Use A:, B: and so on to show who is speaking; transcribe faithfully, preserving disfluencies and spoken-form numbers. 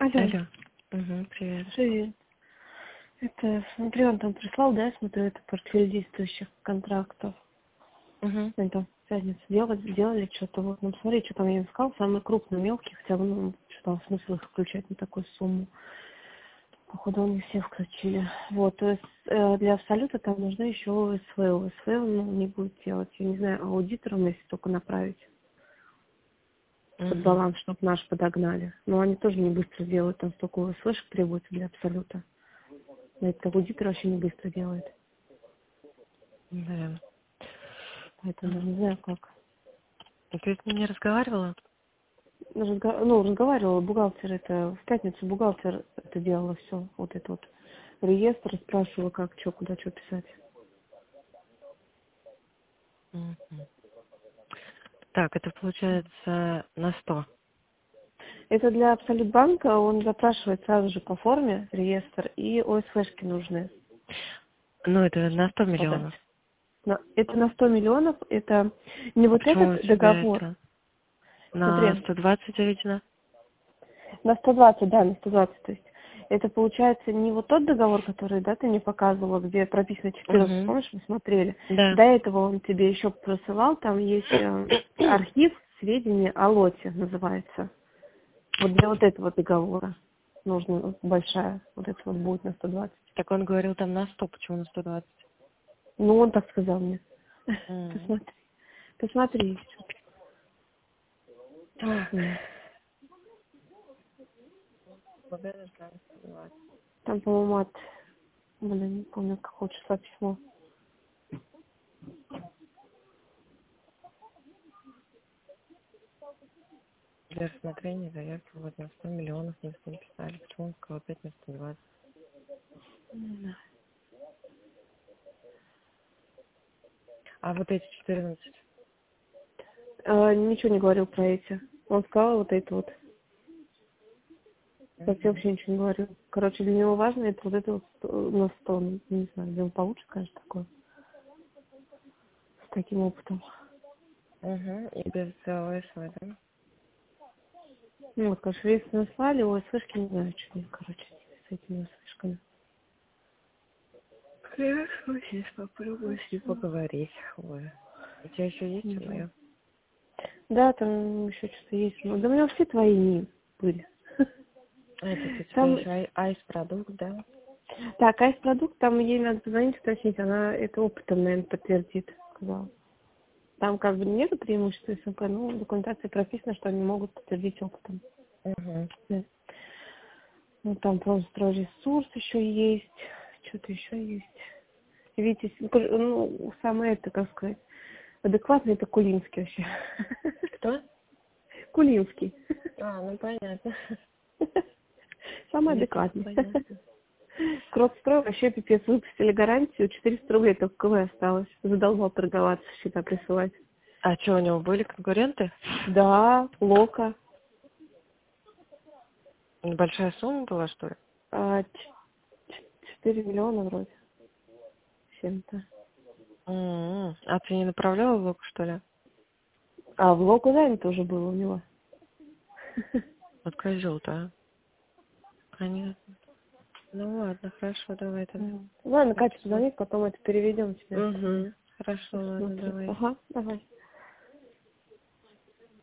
A: Алло,
B: Алло. Угу, привет.
A: привет. Это, смотри, он там прислал, да, я смотрю, это портфель действующих контрактов.
B: Угу.
A: Они там в пятницу делали, сделали что-то. Вот, ну, смотри, что там я искал, самые крупные, мелкие, хотя бы, ну, что там смысл их включать на такую сумму. Походу, они все включили. Вот, то есть э, для абсолюта там нужны еще ОСВ. ОСВ он ну, не будет делать. Я не знаю, аудиторам, если только направить под
B: Угу.
A: баланс, чтобы наш подогнали. Но они тоже не быстро делают, там столько ОСВшек требуется для абсолюта. Но это аудитор вообще не быстро делает.
B: Да.
A: Поэтому даже не знаю как.
B: А ты с ним не разговаривала?
A: Разго- Ну, разговаривала, бухгалтер это, в пятницу бухгалтер это делала все, вот это вот реестр, спрашивала, как, что, куда, что писать.
B: Угу. Так, это получается на сто.
A: Это для Абсолют банка, он запрашивает сразу же по форме реестр, и ОСВшки нужны
B: Ну, это на сто
A: подать.
B: миллионов.
A: На- Это на сто миллионов, это не
B: А
A: вот
B: почему у
A: этот
B: тебя
A: договор.
B: это на
A: Смотри,
B: сто двадцать заведено?
A: на сто двадцать, да, на сто двадцать, то есть. Это получается не вот тот договор, который, да, ты мне показывала, где прописано четырнадцать,
B: Угу.
A: помнишь, мы смотрели.
B: Да.
A: До этого он тебе еще присылал, там есть э, архив сведений о лоте, называется. Вот для вот этого договора нужно вот большая, вот это вот будет на сто двадцать.
B: Так он говорил там на сто, почему на сто двадцать?
A: Ну, он так сказал мне.
B: Угу.
A: Посмотри, посмотри еще.
B: Так.
A: М.
B: Благодарю, да, сто двадцать.
A: Там, по-моему, от, блин, не помню, какого числа письмо.
B: Для рассмотрения заявки вот на сто миллионов не написали. Почему он сказал опять на сто двадцать?
A: Не знаю.
B: А вот эти четырнадцать?
A: А, ничего не говорил про эти. Он сказал вот это вот. Я тебе
B: Угу.
A: вообще ничего не говорю. Короче, для него важно это вот это вот сто- на сто, ну, не знаю, где он получше, конечно, такое. С таким опытом.
B: Угу. И без ОСВ, да?
A: Ну, вот, конечно, весь наслали, ой, слышки, не знаю, что мне, короче, с этими слышками.
B: Хорошо, сейчас попробую с ним поговорить. Ой. У тебя еще есть
A: Мгм.
B: мое?
A: Да, там еще что-то есть. Ну, да у меня все твои не были.
B: Этот у тебя
A: Там,
B: еще ай- айс-продукт, да?
A: так, айс-продукт, там ей надо позвонить, спросить, она это опытом, наверное, подтвердит, сказала. Там как бы нет преимущества СМК, но в документации прописано, что они могут подтвердить опытом.
B: Угу.
A: Да. Ну, там просто ресурс еще есть, что-то еще есть. Видите, ну, самое это, как сказать, адекватный это Кулинский вообще.
B: Кто?
A: Кулинский.
B: А, ну понятно.
A: Самый
B: Это
A: адекватный.
B: понятно.
A: Кротстрой вообще пипец, выпустили гарантию, четыреста рублей только КВ осталось. Задолбал торговаться, счета присылать.
B: А что, у него были конкуренты?
A: Да, Лока.
B: Большая сумма была, что ли?
A: А, четыре миллиона вроде. Чем-то.
B: М-м. А ты не направляла в лук, что ли?
A: А в Локу занято уже было у него.
B: Вот козел-то, а? Понятно. Ну ладно, хорошо, давай тогда.
A: М. Ладно,
B: Я
A: Катя,
B: посмотрю.
A: позвони, потом это переведем тебе.
B: Угу. Хорошо, ладно,
A: Посмотрю.
B: давай.
A: Ага, давай.